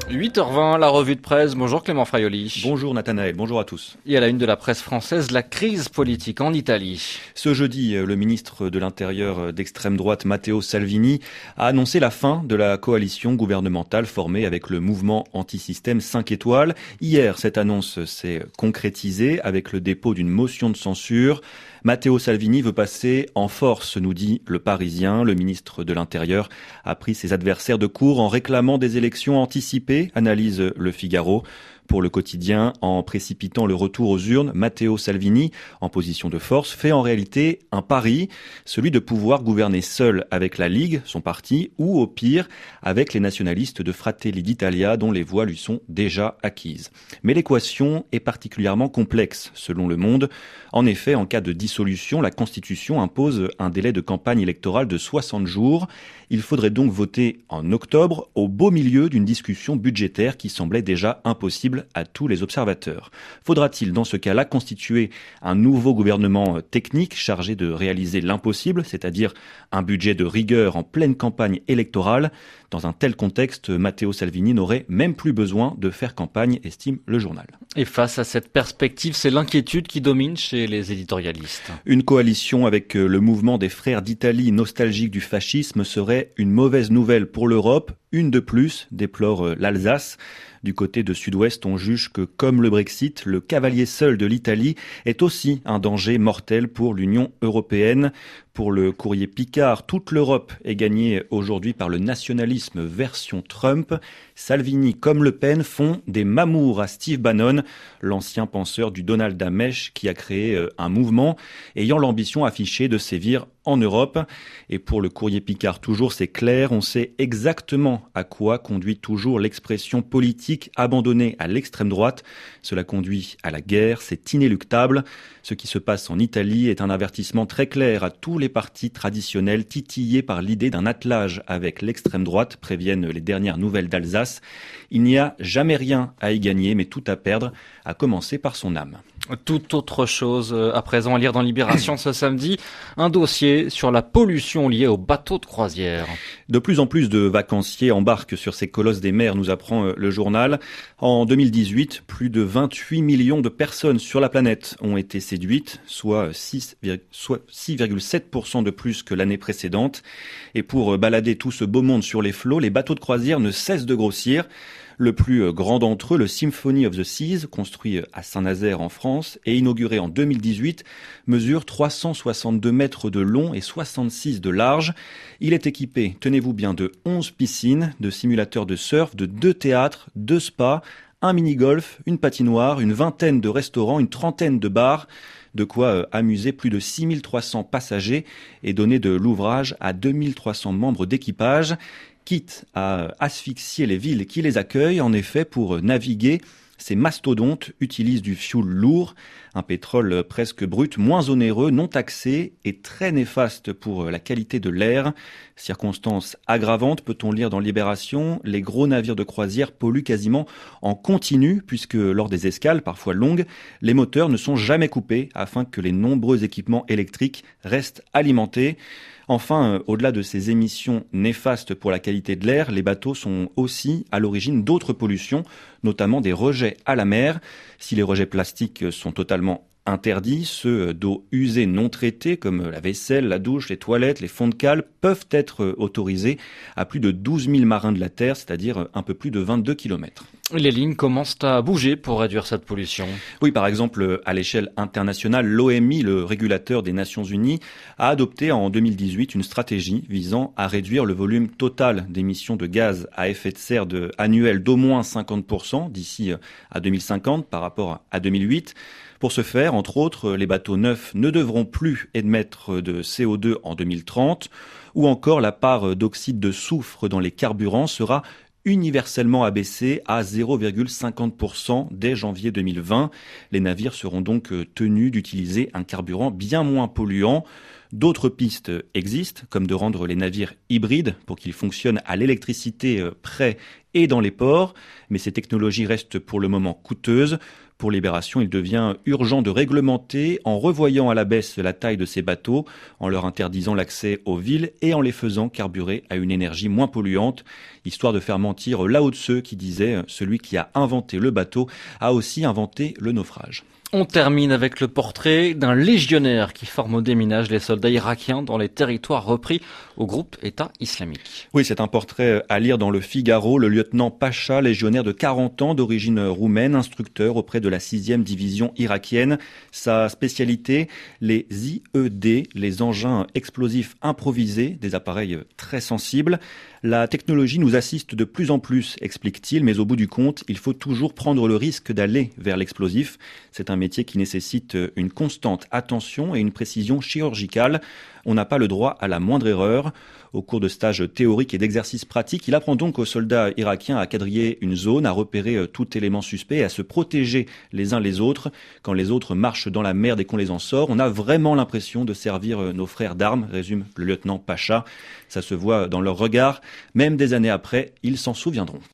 8h20, la revue de presse. Bonjour Clément Fraioli. Bonjour Nathanaël, bonjour à tous. Et à la une de la presse française, la crise politique en Italie. Ce jeudi, le ministre de l'Intérieur d'extrême droite Matteo Salvini a annoncé la fin de la coalition gouvernementale formée avec le mouvement anti-système 5 étoiles. Hier, cette annonce s'est concrétisée avec le dépôt d'une motion de censure. Matteo Salvini veut passer en force, nous dit Le Parisien. Le ministre de l'Intérieur a pris ses adversaires de court en réclamant des élections anticipées, analyse Le Figaro. Pour le quotidien, en précipitant le retour aux urnes, Matteo Salvini, en position de force, fait en réalité un pari, celui de pouvoir gouverner seul avec la Ligue, son parti, ou au pire, avec les nationalistes de Fratelli d'Italia, dont les voix lui sont déjà acquises. Mais l'équation est particulièrement complexe, selon Le Monde. En effet, en cas de dissolution, la Constitution impose un délai de campagne électorale de 60 jours. Il faudrait donc voter en octobre, au beau milieu d'une discussion budgétaire qui semblait déjà impossible à tous les observateurs. Faudra-t-il dans ce cas-là constituer un nouveau gouvernement technique chargé de réaliser l'impossible, c'est-à-dire un budget de rigueur en pleine campagne électorale? Dans un tel contexte, Matteo Salvini n'aurait même plus besoin de faire campagne, estime le journal. Et face à cette perspective, c'est l'inquiétude qui domine chez les éditorialistes. Une coalition avec le mouvement des frères d'Italie nostalgiques du fascisme serait une mauvaise nouvelle pour l'Europe, une de plus, déplore l'Alsace. Du côté de Sud-Ouest, on juge que, comme le Brexit, le cavalier seul de l'Italie est aussi un danger mortel pour l'Union européenne. Pour le courrier Picard, toute l'Europe est gagnée aujourd'hui par le nationalisme version Trump. Salvini comme Le Pen font des mamours à Steve Bannon, l'ancien penseur du Donald Amesh qui a créé un mouvement ayant l'ambition affichée de sévir en Europe. Et pour le courrier Picard, toujours c'est clair, on sait exactement à quoi conduit toujours l'expression politique abandonnée à l'extrême droite. Cela conduit à la guerre, c'est inéluctable. Ce qui se passe en Italie est un avertissement très clair à tous les partis traditionnels titillés par l'idée d'un attelage avec l'extrême droite, préviennent les dernières nouvelles d'Alsace. Il n'y a jamais rien à y gagner, mais tout à perdre, à commencer par son âme. Tout autre chose à présent à lire dans Libération ce samedi, un dossier sur la pollution liée aux bateaux de croisière. De plus en plus de vacanciers embarquent sur ces colosses des mers, nous apprend le journal. En 2018, plus de 28 millions de personnes sur la planète ont été séduites, soit 6,7% de plus que l'année précédente. Et pour balader tout ce beau monde sur les flots, les bateaux de croisière ne cessent de grossir. Le plus grand d'entre eux, le Symphony of the Seas, construit à Saint-Nazaire en France et inauguré en 2018, mesure 362 mètres de long et 66 de large. Il est équipé, tenez-vous bien, de 11 piscines, de simulateurs de surf, de 2 théâtres, 2 spas, un mini-golf, une patinoire, une vingtaine de restaurants, une trentaine de bars. De quoi amuser plus de 6300 passagers et donner de l'ouvrage à 2300 membres d'équipage. Quitte à asphyxier les villes qui les accueillent, en effet, pour naviguer, ces mastodontes utilisent du fioul lourd, un pétrole presque brut, moins onéreux, non taxé et très néfaste pour la qualité de l'air. Circonstance aggravante, peut-on lire dans Libération, les gros navires de croisière polluent quasiment en continu, puisque lors des escales, parfois longues, les moteurs ne sont jamais coupés afin que les nombreux équipements électriques restent alimentés. Enfin, au-delà de ces émissions néfastes pour la qualité de l'air, les bateaux sont aussi à l'origine d'autres pollutions, notamment des rejets à la mer. Si les rejets plastiques sont totalement interdits, ceux d'eau usée non traitée, comme la vaisselle, la douche, les toilettes, les fonds de cale, peuvent être autorisés à plus de 12 000 marins de la Terre, c'est-à-dire un peu plus de 22 km. Les lignes commencent à bouger pour réduire cette pollution. Oui, par exemple, à l'échelle internationale, l'OMI, le régulateur des Nations Unies, a adopté en 2018 une stratégie visant à réduire le volume total d'émissions de gaz à effet de serre annuel d'au moins 50% d'ici à 2050 par rapport à 2008. Pour ce faire, entre autres, les bateaux neufs ne devront plus émettre de CO2 en 2030, ou encore la part d'oxyde de soufre dans les carburants sera universellement abaissée à 0,50% dès janvier 2020. Les navires seront donc tenus d'utiliser un carburant bien moins polluant. D'autres pistes existent, comme de rendre les navires hybrides pour qu'ils fonctionnent à l'électricité près et dans les ports, mais ces technologies restent pour le moment coûteuses. Pour Libération, il devient urgent de réglementer en revoyant à la baisse la taille de ces bateaux, en leur interdisant l'accès aux villes et en les faisant carburer à une énergie moins polluante, histoire de faire mentir Lao Tse qui disait « Celui qui a inventé le bateau a aussi inventé le naufrage ». On termine avec le portrait d'un légionnaire qui forme au déminage les soldats irakiens dans les territoires repris au groupe État islamique. Oui, c'est un portrait à lire dans le Figaro. Le lieutenant Pacha, légionnaire de 40 ans d'origine roumaine, instructeur auprès de la 6e division irakienne. Sa spécialité, les IED, les engins explosifs improvisés, des appareils très sensibles. La technologie nous assiste de plus en plus, explique-t-il, mais au bout du compte, il faut toujours prendre le risque d'aller vers l'explosif. C'est un métier qui nécessite une constante attention et une précision chirurgicale. On n'a pas le droit à la moindre erreur. Au cours de stages théoriques et d'exercices pratiques, il apprend donc aux soldats irakiens à quadriller une zone, à repérer tout élément suspect et à se protéger les uns les autres. Quand les autres marchent dans la merde et qu'on les en sort, on a vraiment l'impression de servir nos frères d'armes, résume le lieutenant Pacha. Ça se voit dans leur regard. Même des années après, ils s'en souviendront.